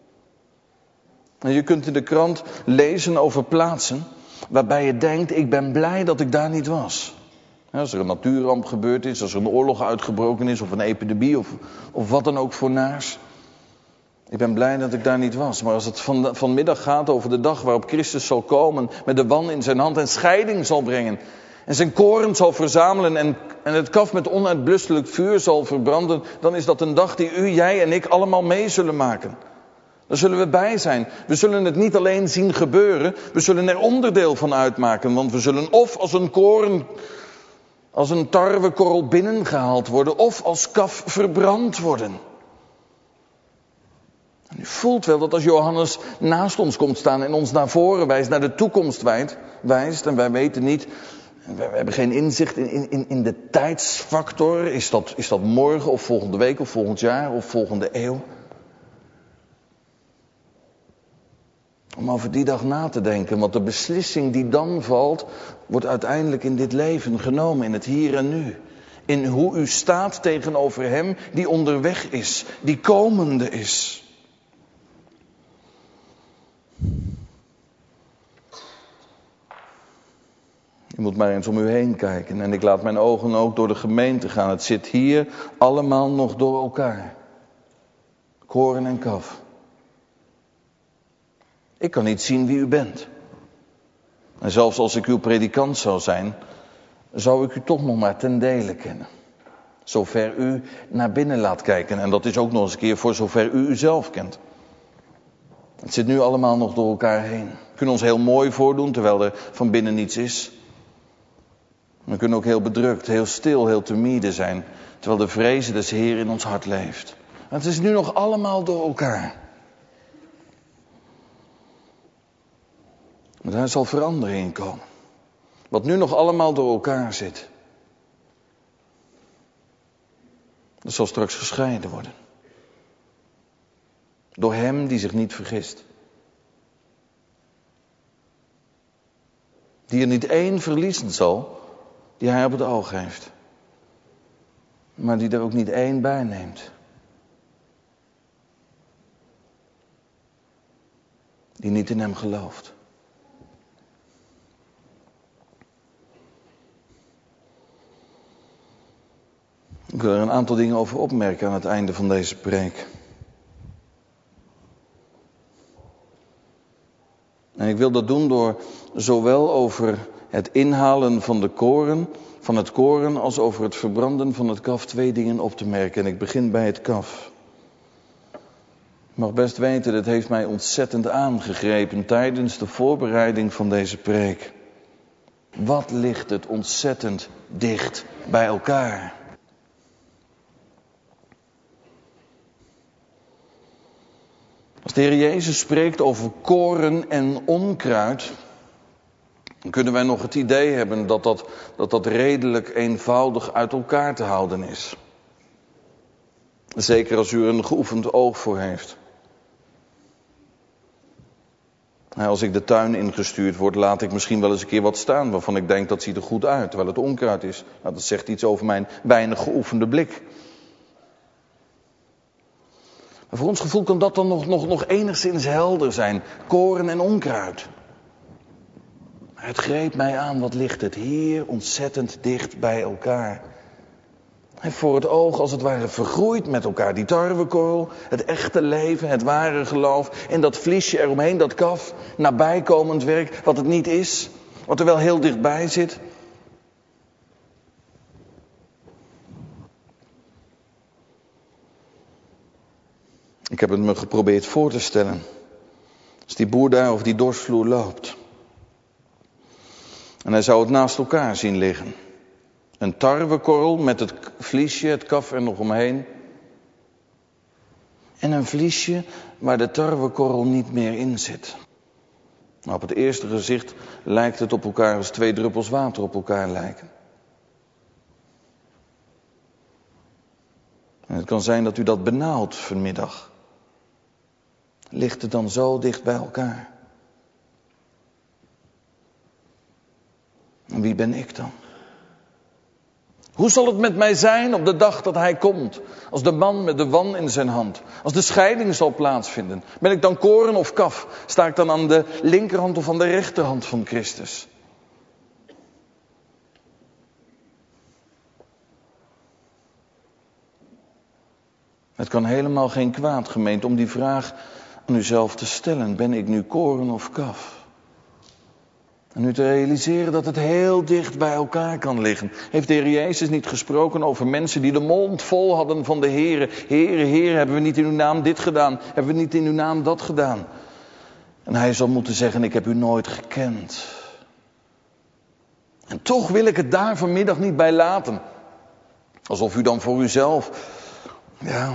En je kunt in de krant lezen over plaatsen waarbij je denkt, ik ben blij dat ik daar niet was. Als er een natuurramp gebeurd is, als er een oorlog uitgebroken is of een epidemie of, of wat dan ook voor naars. Ik ben blij dat ik daar niet was. Maar als het van, vanmiddag gaat over de dag waarop Christus zal komen met de wan in zijn hand en scheiding zal brengen. En zijn koren zal verzamelen en, en het kaf met onuitblusselijk vuur zal verbranden. Dan is dat een dag die u, jij en ik allemaal mee zullen maken. Daar zullen we bij zijn. We zullen het niet alleen zien gebeuren. We zullen er onderdeel van uitmaken. Want we zullen of als een koren, als een tarwekorrel binnengehaald worden. Of als kaf verbrand worden. En u voelt wel dat als Johannes naast ons komt staan en ons naar voren wijst, naar de toekomst wijst. En wij weten niet... We hebben geen inzicht in, in, in de tijdsfactor. Is dat, is dat morgen of volgende week of volgend jaar of volgende eeuw? Om over die dag na te denken. Want de beslissing die dan valt, wordt uiteindelijk in dit leven genomen. In het hier en nu. In hoe u staat tegenover hem die onderweg is. Die komende is. Je moet maar eens om u heen kijken. En ik laat mijn ogen ook door de gemeente gaan. Het zit hier allemaal nog door elkaar. Koren en kaf. Ik kan niet zien wie u bent. En zelfs als ik uw predikant zou zijn, zou ik u toch nog maar ten dele kennen. Zover u naar binnen laat kijken. En dat is ook nog eens een keer voor zover u uzelf kent. Het zit nu allemaal nog door elkaar heen. We kunnen ons heel mooi voordoen, terwijl er van binnen niets is. We kunnen ook heel bedrukt, heel stil, heel timide zijn, terwijl de vreze des Heeren in ons hart leeft. Maar het is nu nog allemaal door elkaar. Maar daar zal verandering in komen. Wat nu nog allemaal door elkaar zit, dat zal straks gescheiden worden. Door hem die zich niet vergist. Die er niet één verliezen zal, die hij op het oog heeft. Maar die er ook niet één bij neemt. Die niet in hem gelooft. Ik wil er een aantal dingen over opmerken aan het einde van deze preek. En ik wil dat doen door zowel over het inhalen van de koren, van het koren, als over het verbranden van het kaf twee dingen op te merken. En ik begin bij het kaf. Ik mag best weten, dat heeft mij ontzettend aangegrepen tijdens de voorbereiding van deze preek. Wat ligt het ontzettend dicht bij elkaar. Als de Heer Jezus spreekt over koren en onkruid, dan kunnen wij nog het idee hebben dat dat, dat dat redelijk eenvoudig uit elkaar te houden is. Zeker als u er een geoefend oog voor heeft. Als ik de tuin ingestuurd word, laat ik misschien wel eens een keer wat staan waarvan ik denk dat ziet er goed uit, terwijl het onkruid is. Nou, dat zegt iets over mijn weinig geoefende blik. Maar voor ons gevoel kan dat dan nog, nog, nog enigszins helder zijn. Koren en onkruid. Maar het greep mij aan, wat ligt het hier ontzettend dicht bij elkaar. En voor het oog als het ware vergroeid met elkaar. Die tarwekorrel, het echte leven, het ware geloof. En dat vliesje eromheen, dat kaf, nabijkomend werk, wat het niet is. Wat er wel heel dichtbij zit. Ik heb het me geprobeerd voor te stellen. Als die boer daar over die dorsvloer loopt. En hij zou het naast elkaar zien liggen. Een tarwekorrel met het vliesje, het kaf er nog omheen. En een vliesje waar de tarwekorrel niet meer in zit. Nou, op het eerste gezicht lijkt het op elkaar als twee druppels water op elkaar lijken. En het kan zijn dat u dat benauwt vanmiddag. Ligt het dan zo dicht bij elkaar? En wie ben ik dan? Hoe zal het met mij zijn op de dag dat hij komt? Als de man met de wan in zijn hand. Als de scheiding zal plaatsvinden. Ben ik dan koren of kaf? Sta ik dan aan de linkerhand of aan de rechterhand van Christus? Het kan helemaal geen kwaad, gemeente, om die vraag aan uzelf te stellen. Ben ik nu koren of kaf? En u te realiseren dat het heel dicht bij elkaar kan liggen. Heeft de Heer Jezus niet gesproken over mensen die de mond vol hadden van de Heere. Heere, Heere, hebben we niet in uw naam dit gedaan? Hebben we niet in uw naam dat gedaan? En hij zal moeten zeggen, ik heb u nooit gekend. En toch wil ik het daar vanmiddag niet bij laten. Alsof u dan voor uzelf, ja,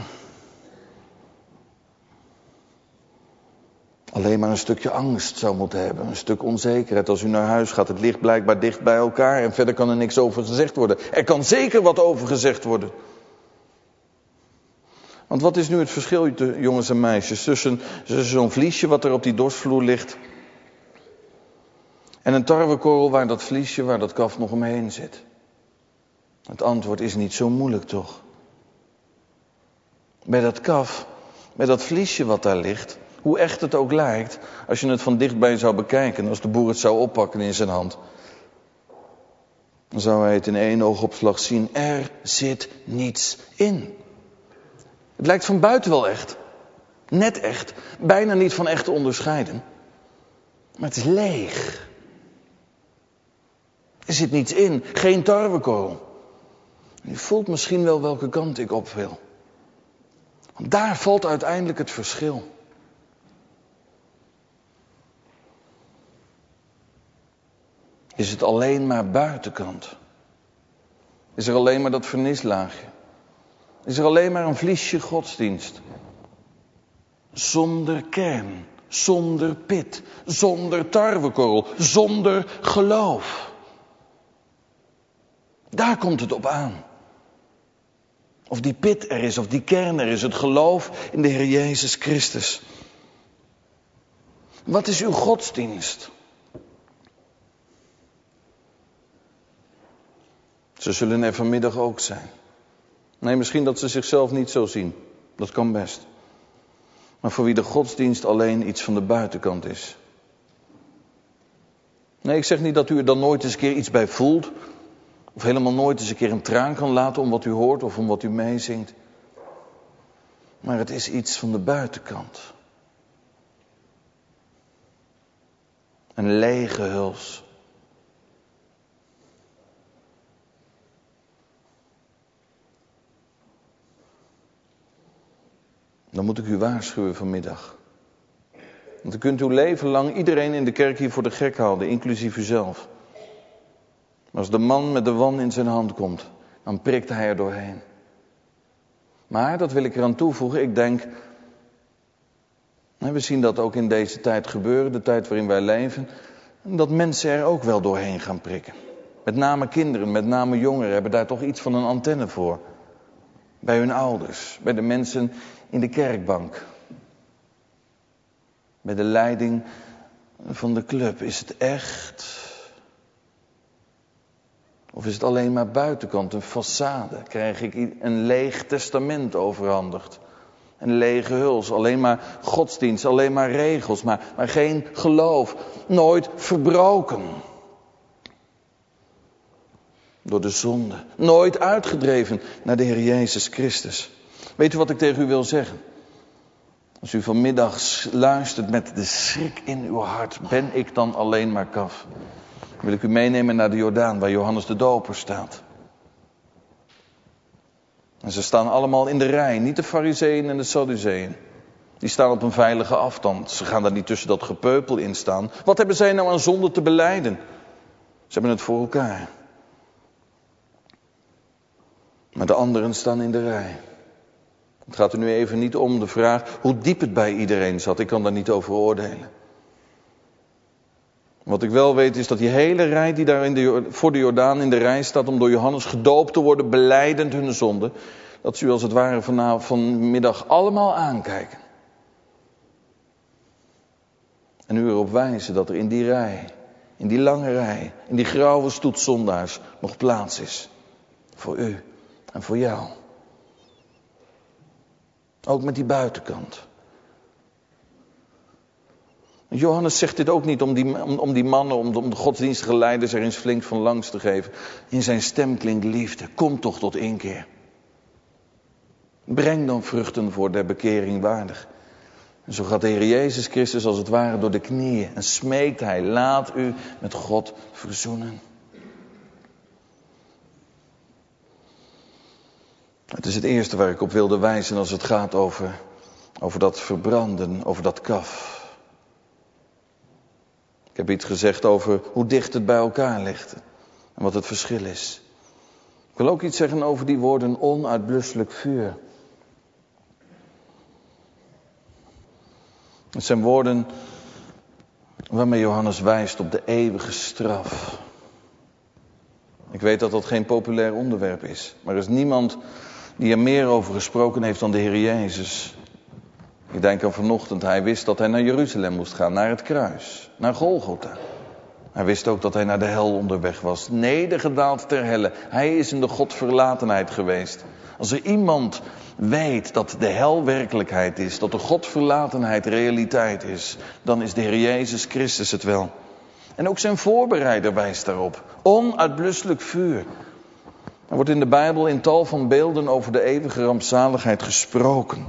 alleen maar een stukje angst zou moeten hebben. Een stuk onzekerheid als u naar huis gaat. Het ligt blijkbaar dicht bij elkaar en verder kan er niks over gezegd worden. Er kan zeker wat over gezegd worden. Want wat is nu het verschil, jongens en meisjes, tussen, tussen zo'n vliesje wat er op die dorsvloer ligt en een tarwekorrel waar dat vliesje, waar dat kaf nog omheen zit? Het antwoord is niet zo moeilijk, toch? Bij dat kaf, bij dat vliesje wat daar ligt, hoe echt het ook lijkt, als je het van dichtbij zou bekijken, als de boer het zou oppakken in zijn hand, dan zou hij het in één oogopslag zien. Er zit niets in. Het lijkt van buiten wel echt. Net echt. Bijna niet van echt te onderscheiden. Maar het is leeg. Er zit niets in. Geen tarwekorrel. Je voelt misschien wel welke kant ik op wil. Want daar valt uiteindelijk het verschil. Is het alleen maar buitenkant? Is er alleen maar dat vernislaagje? Is er alleen maar een vliesje godsdienst? Zonder kern, zonder pit, zonder tarwekorrel, zonder geloof. Daar komt het op aan. Of die pit er is, of die kern er is, het geloof in de Heer Jezus Christus. Wat is uw godsdienst? Ze zullen er vanmiddag ook zijn. Nee, misschien dat ze zichzelf niet zo zien. Dat kan best. Maar voor wie de godsdienst alleen iets van de buitenkant is. Nee, ik zeg niet dat u er dan nooit eens een keer iets bij voelt. Of helemaal nooit eens een keer een traan kan laten om wat u hoort of om wat u meezingt. Maar het is iets van de buitenkant. Een lege huls. Dan moet ik u waarschuwen vanmiddag. Want dan kunt u leven lang iedereen in de kerk hier voor de gek houden, inclusief uzelf. Maar als de man met de wan in zijn hand komt, dan prikt hij er doorheen. Maar, dat wil ik eraan toevoegen, ik denk... We zien dat ook in deze tijd gebeuren, de tijd waarin wij leven... dat mensen er ook wel doorheen gaan prikken. Met name kinderen, met name jongeren hebben daar toch iets van een antenne voor. Bij hun ouders, bij de mensen in de kerkbank. Bij de leiding van de club. Is het echt? Of is het alleen maar buitenkant, een façade? Krijg ik een leeg testament overhandigd? Een lege huls, alleen maar godsdienst, alleen maar regels, maar, maar geen geloof. Nooit verbroken. Door de zonde. Nooit uitgedreven naar de Heer Jezus Christus. Weet u wat ik tegen u wil zeggen? Als u vanmiddag luistert met de schrik in uw hart, ben ik dan alleen maar kaf? Dan wil ik u meenemen naar de Jordaan, waar Johannes de Doper staat. En ze staan allemaal in de rij, niet de Farizeeën en de Sadduceeën. Die staan op een veilige afstand. Ze gaan daar niet tussen dat gepeupel in staan. Wat hebben zij nou aan zonde te belijden? Ze hebben het voor elkaar. Maar de anderen staan in de rij. Het gaat er nu even niet om de vraag hoe diep het bij iedereen zat. Ik kan daar niet over oordelen. Wat ik wel weet is dat die hele rij die daar in de, voor de Jordaan in de rij staat om door Johannes gedoopt te worden, belijdend hun zonde, dat ze u als het ware vanavond, vanmiddag allemaal aankijken. En u erop wijzen dat er in die rij, in die lange rij, in die grauwe stoet zondaars nog plaats is. Voor u en voor jou. Ook met die buitenkant. Johannes zegt dit ook niet om die, om, om die mannen, om de, om de godsdienstige leiders er eens flink van langs te geven. In zijn stem klinkt liefde. Kom toch tot inkeer. Breng dan vruchten voor der bekering waardig. En zo gaat de Heer Jezus Christus als het ware door de knieën. En smeekt hij, laat u met God verzoenen. Het is het eerste waar ik op wilde wijzen als het gaat over, over dat verbranden, over dat kaf. Ik heb iets gezegd over hoe dicht het bij elkaar ligt en wat het verschil is. Ik wil ook iets zeggen over die woorden onuitblusselijk vuur. Het zijn woorden waarmee Johannes wijst op de eeuwige straf. Ik weet dat dat geen populair onderwerp is, maar er is niemand die er meer over gesproken heeft dan de Heer Jezus. Ik denk aan vanochtend, hij wist dat hij naar Jeruzalem moest gaan, naar het kruis, naar Golgotha. Hij wist ook dat hij naar de hel onderweg was, nedergedaald ter helle. Hij is in de godverlatenheid geweest. Als er iemand weet dat de hel werkelijkheid is, dat de godverlatenheid realiteit is, dan is de Heer Jezus Christus het wel. En ook zijn voorbereider wijst daarop. Onuitblusselijk vuur. Er wordt in de Bijbel in tal van beelden over de eeuwige rampzaligheid gesproken.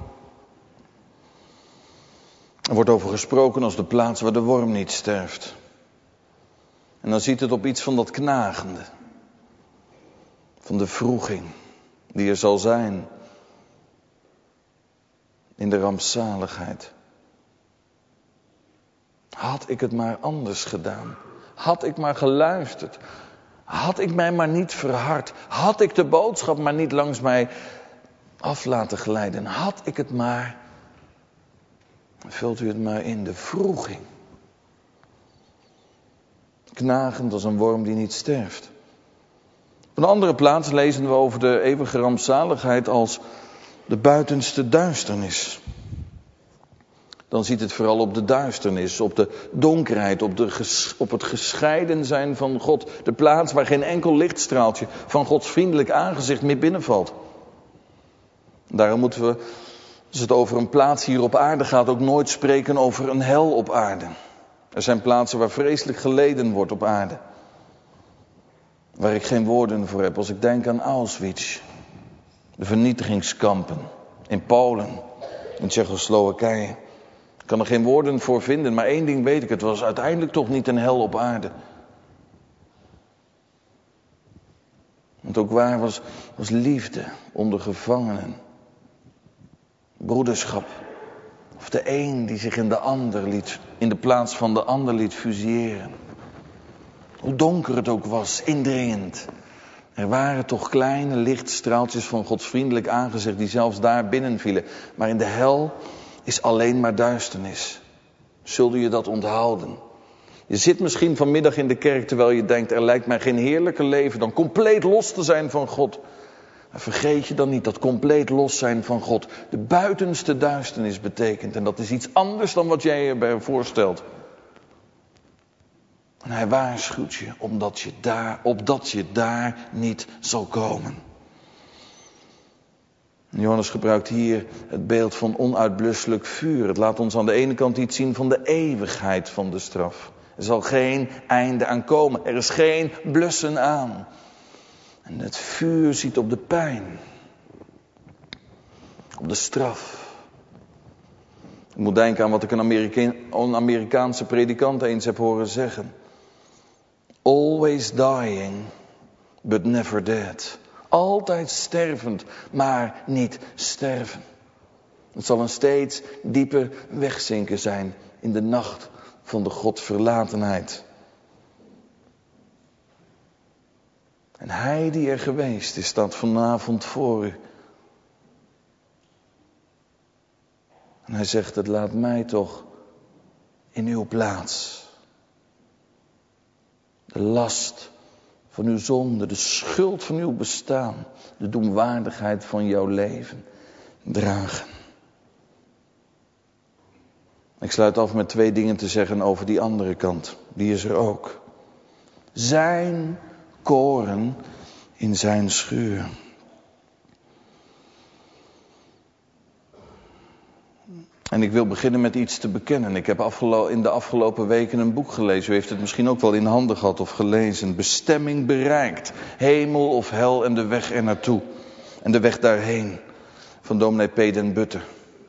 Er wordt over gesproken als de plaats waar de worm niet sterft. En dan ziet het op iets van dat knagende. Van de wroeging. die er zal zijn in de rampzaligheid. Had ik het maar anders gedaan. Had ik maar geluisterd. Had ik mij maar niet verhard. Had ik de boodschap maar niet langs mij af laten glijden. Had ik het maar. Vult u het maar in, de wroeging. Knagend als een worm die niet sterft. Op een andere plaats lezen we over de eeuwige rampzaligheid als de buitenste duisternis. Dan ziet het vooral op de duisternis, op de donkerheid, op, de ges, op het gescheiden zijn van God. De plaats waar geen enkel lichtstraaltje van Gods vriendelijk aangezicht meer binnenvalt. Daarom moeten we, als het over een plaats hier op aarde gaat, ook nooit spreken over een hel op aarde. Er zijn plaatsen waar vreselijk geleden wordt op aarde. Waar ik geen woorden voor heb als ik denk aan Auschwitz. De vernietigingskampen in Polen, in Tsjechoslowakije. Ik kan er geen woorden voor vinden, maar één ding weet ik. Het was uiteindelijk toch niet een hel op aarde. Want ook waar was, was liefde onder gevangenen. Broederschap. Of de een die zich in de ander liet, in de plaats van de ander liet fuseren. Hoe donker het ook was, indringend. Er waren toch kleine lichtstraaltjes van Gods vriendelijk aangezicht die zelfs daar binnenvielen. Maar in de hel is alleen maar duisternis. Zul je dat onthouden? Je zit misschien vanmiddag in de kerk terwijl je denkt, er lijkt mij geen heerlijker leven dan compleet los te zijn van God. Maar vergeet je dan niet dat compleet los zijn van God de buitenste duisternis betekent. En dat is iets anders dan wat jij je bij voorstelt. En hij waarschuwt je, omdat je daar, opdat je daar niet zal komen. Johannes gebruikt hier het beeld van onuitblusselijk vuur. Het laat ons aan de ene kant iets zien van de eeuwigheid van de straf. Er zal geen einde aan komen. Er is geen blussen aan. En het vuur ziet op de pijn. Op de straf. Ik moet denken aan wat ik een, Amerika- een Amerikaanse predikant eens heb horen zeggen. Always dying, but never dead. Altijd stervend, maar niet sterven. Het zal een steeds dieper wegzinken zijn in de nacht van de Godverlatenheid. En hij die er geweest is, staat vanavond voor u. En hij zegt, het laat mij toch in uw plaats. De last van uw zonde, de schuld van uw bestaan, de doemwaardigheid van jouw leven dragen. Ik sluit af met twee dingen te zeggen over die andere kant. Die is er ook. Zijn koren in zijn schuur. En ik wil beginnen met iets te bekennen. Ik heb afgelo- in de afgelopen weken een boek gelezen. U heeft het misschien ook wel in handen gehad of gelezen. Bestemming bereikt. Hemel of hel en de weg er naartoe. En de weg daarheen. Van dominee P. den Butter.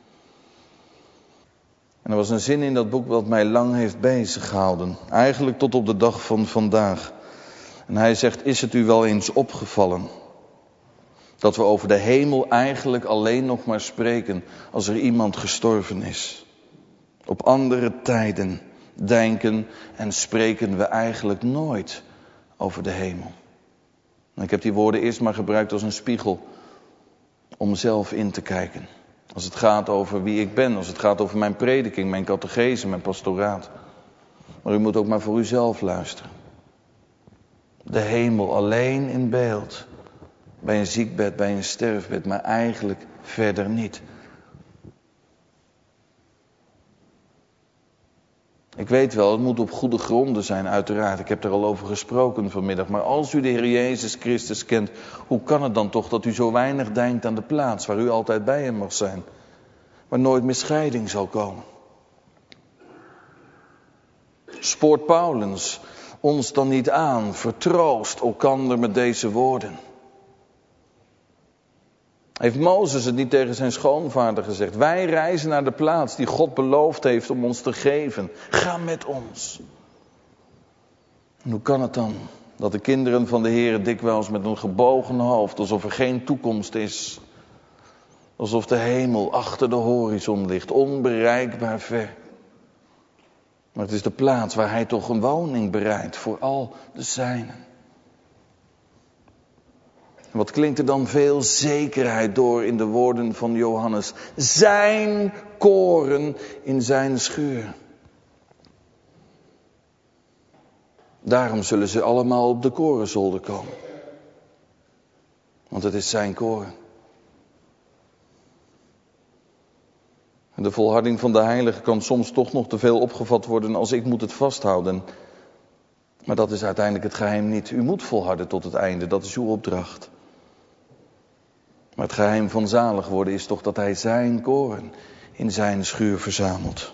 En er was een zin in dat boek wat mij lang heeft bezig gehouden. Eigenlijk tot op de dag van vandaag. En hij zegt, is het u wel eens opgevallen dat we over de hemel eigenlijk alleen nog maar spreken als er iemand gestorven is. Op andere tijden denken en spreken we eigenlijk nooit over de hemel. En ik heb die woorden eerst maar gebruikt als een spiegel om zelf in te kijken. Als het gaat over wie ik ben, als het gaat over mijn prediking, mijn catechese, mijn pastoraat. Maar u moet ook maar voor uzelf luisteren. De hemel alleen in beeld. Bij een ziekbed, bij een sterfbed, maar eigenlijk verder niet. Ik weet wel, het moet op goede gronden zijn, uiteraard. Ik heb er al over gesproken vanmiddag. Maar als u de Heer Jezus Christus kent, hoe kan het dan toch dat u zo weinig denkt aan de plaats waar u altijd bij hem mag zijn? Waar nooit meer scheiding zal komen. Spoort Paulus ons dan niet aan, vertroost elkander met deze woorden. Heeft Mozes het niet tegen zijn schoonvader gezegd? Wij reizen naar de plaats die God beloofd heeft om ons te geven. Ga met ons. En hoe kan het dan Dat de kinderen van de Heer dikwijls met een gebogen hoofd, alsof er geen toekomst is. Alsof de hemel achter de horizon ligt, onbereikbaar ver. Maar het is de plaats waar hij toch een woning bereidt voor al de zijnen. En wat klinkt er dan veel zekerheid door in de woorden van Johannes. Zijn koren in zijn schuur. Daarom zullen ze allemaal op de korenzolder komen. Want het is zijn koren. En de volharding van de heilige kan soms toch nog te veel opgevat worden als ik moet het vasthouden. Maar dat is uiteindelijk het geheim niet. U moet volharden tot het einde, dat is uw opdracht. Maar het geheim van zalig worden is toch dat hij zijn koren in zijn schuur verzamelt.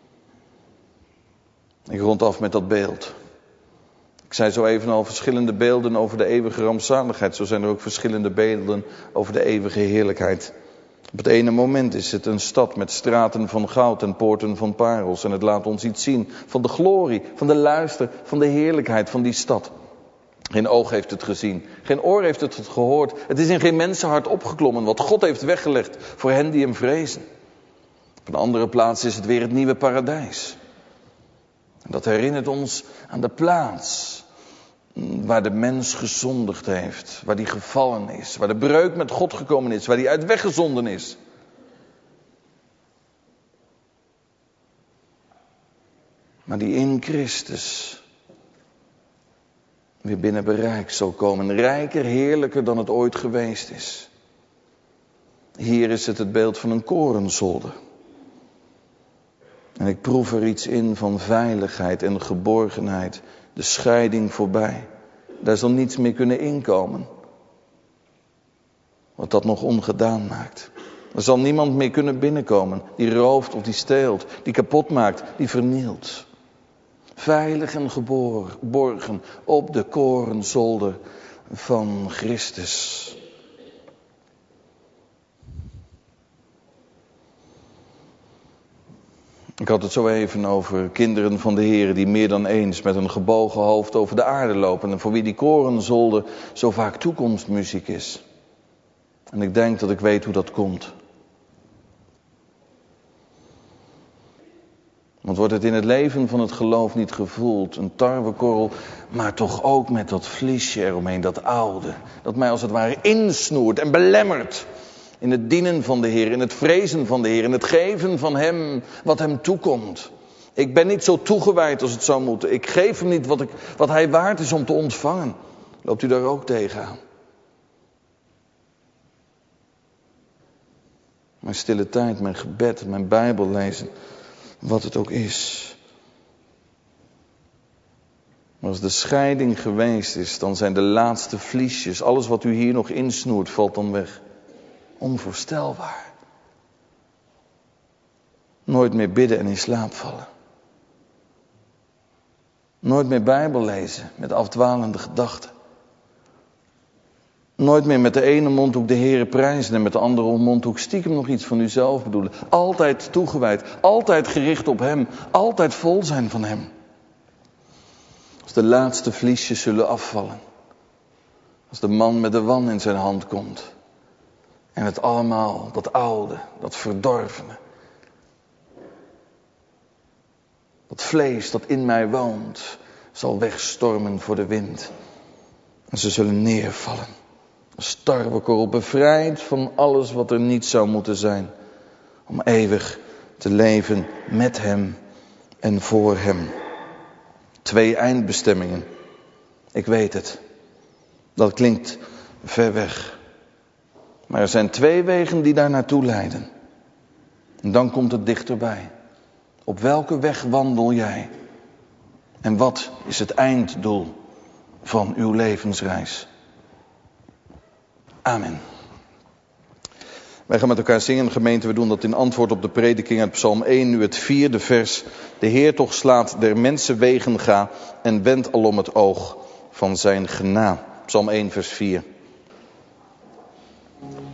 Ik rond af met dat beeld. Ik zei zo even al verschillende beelden over de eeuwige rampzaligheid. Zo zijn er ook verschillende beelden over de eeuwige heerlijkheid. Op het ene moment is het een stad met straten van goud en poorten van parels. En het laat ons iets zien van de glorie, van de luister, van de heerlijkheid van die stad. Geen oog heeft het gezien, geen oor heeft het gehoord. Het is in geen mensenhart opgeklommen wat God heeft weggelegd voor hen die hem vrezen. Op een andere plaats is het weer het nieuwe paradijs. En dat herinnert ons aan de plaats waar de mens gezondigd heeft, waar die gevallen is, waar de breuk met God gekomen is, waar die uit weggezonden is. Maar die in Christus weer binnen bereik zal komen, rijker, heerlijker dan het ooit geweest is. Hier is het het beeld van een korenzolder. En ik proef er iets in van veiligheid en geborgenheid. De scheiding voorbij. Daar zal niets meer kunnen inkomen. Wat dat nog ongedaan maakt. Er zal niemand meer kunnen binnenkomen. Die rooft of die steelt. Die kapot maakt. Die vernielt. Veilig en geborgen op de korenzolder van Christus. Ik had het zo even over kinderen van de Heer die meer dan eens met een gebogen hoofd over de aarde lopen. En voor wie die korenzolder zo vaak toekomstmuziek is. En ik denk dat ik weet hoe dat komt. Want wordt het in het leven van het geloof niet gevoeld, een tarwekorrel, maar toch ook met dat vliesje eromheen, dat oude. Dat mij als het ware insnoert en belemmert. In het dienen van de Heer, in het vrezen van de Heer, in het geven van hem wat hem toekomt. Ik ben niet zo toegewijd als het zou moeten. Ik geef hem niet wat, ik, wat hij waard is om te ontvangen. Loopt u daar ook tegenaan? Mijn stille tijd, mijn gebed, mijn Bijbel lezen, wat het ook is. Maar als de scheiding geweest is, dan zijn de laatste vliesjes, alles wat u hier nog insnoert, valt dan weg. Onvoorstelbaar. Nooit meer bidden en in slaap vallen. Nooit meer Bijbel lezen met afdwalende gedachten. Nooit meer met de ene mondhoek de Heere prijzen en met de andere mondhoek stiekem nog iets van uzelf bedoelen. Altijd toegewijd, altijd gericht op hem, altijd vol zijn van hem. Als de laatste vliesjes zullen afvallen. Als de man met de wan in zijn hand komt. En het allemaal, dat oude, dat verdorvene. Dat vlees dat in mij woont, zal wegstormen voor de wind. En ze zullen neervallen. Als tarwekorrel, bevrijd van alles wat er niet zou moeten zijn. Om eeuwig te leven met hem en voor hem. Twee eindbestemmingen. Ik weet het. Dat klinkt ver weg. Maar er zijn twee wegen die daar naartoe leiden. En dan komt het dichterbij. Op welke weg wandel jij? En wat is het einddoel van uw levensreis? Amen. Wij gaan met elkaar zingen, gemeente. We doen dat in antwoord op de prediking uit Psalm één, nu het vierde vers. De Heer toch slaat der mensen wegen ga en wendt alom het oog van zijn gena. Psalm één, vers vier.